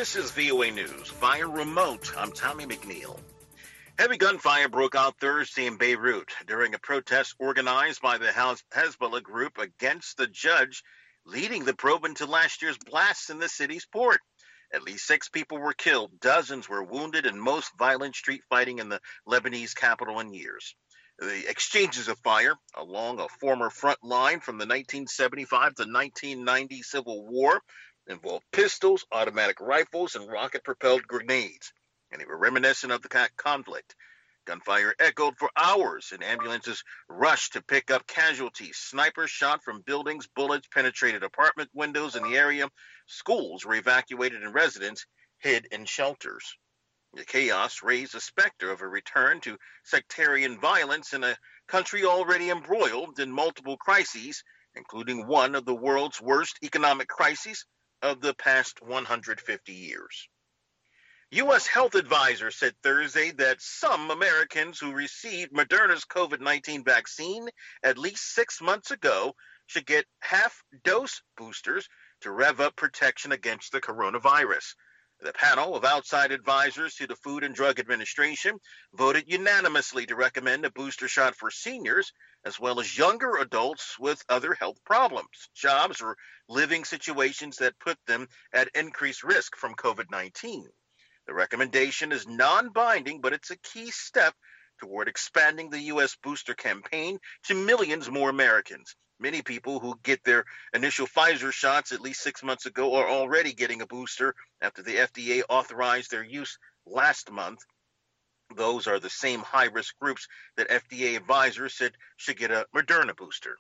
This is VOA News via remote. I'm Tommy McNeil. Heavy gunfire broke out Thursday in Beirut during a protest organized by the Hezbollah group against the judge leading the probe into last year's blasts in the city's port. At least 6 people were killed, dozens were wounded, and most violent street fighting in the Lebanese capital in years. The exchanges of fire along a former front line from the 1975 to 1990 Civil War involved pistols, automatic rifles, and rocket-propelled grenades, and they were reminiscent of the conflict. Gunfire echoed for hours, and ambulances rushed to pick up casualties. Snipers shot from buildings, bullets penetrated apartment windows in the area. Schools were evacuated, and residents hid in shelters. The chaos raised the specter of a return to sectarian violence in a country already embroiled in multiple crises, including one of the world's worst economic crises of the past 150 years. U.S. health advisors said Thursday that some Americans who received Moderna's COVID-19 vaccine at least 6 months ago should get half-dose boosters to rev up protection against the coronavirus. The panel of outside advisors to the Food and Drug Administration voted unanimously to recommend a booster shot for seniors, as well as younger adults with other health problems, jobs, or living situations that put them at increased risk from COVID-19. The recommendation is non-binding, but it's a key step toward expanding the U.S. booster campaign to millions more Americans. Many people who get their initial Pfizer shots at least 6 months ago are already getting a booster after the FDA authorized their use last month. Those are the same high-risk groups that FDA advisors said should get a Moderna booster.